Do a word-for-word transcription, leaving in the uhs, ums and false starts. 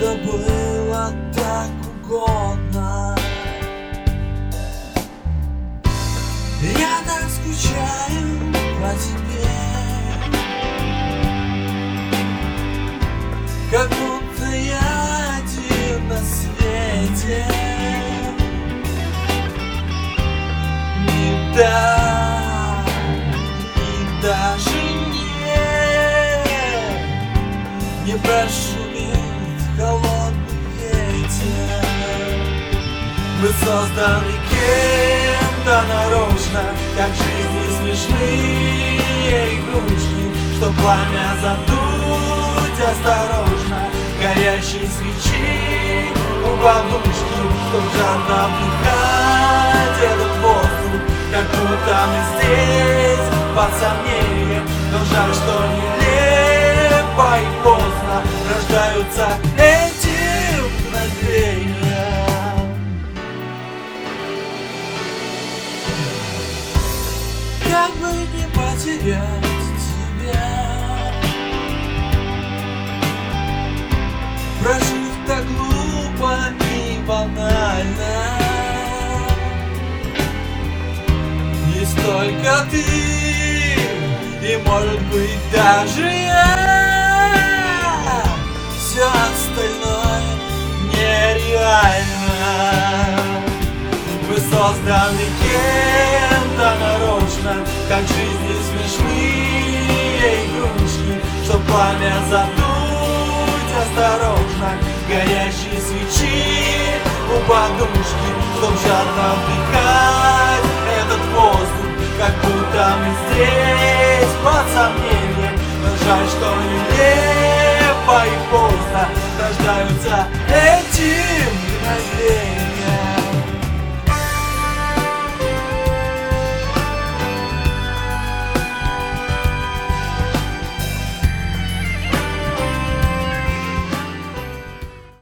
будто было так угодно. Я так скучаю по тебе, как будто я один на свете. Не да, и даже нет, не прошумит холодный ветер. Мы созданы кем-то нарочно, как жизни смешные игрушки, чтоб пламя задуть осторожно, горящие свечи у подушки, чтоб жадно вдыхать этот воздух, как будто мы здесь под сомнением. Но жаль, что нелепо и поздно рождаются эти мгновения. Как бы не потерять тебя, прожив так глупо и банально. Есть только ты, и может быть даже я. Все остальное нереально. Мы созданы кем-то нарочно, как в жизни смешные игрушки, чтоб пламя задуть осторожно, горящие свечи у подушки, чтоб жадно вдыхать этот воздух, как будто мы здесь под сомнением. Но жаль, что нелепо и поздно рождаются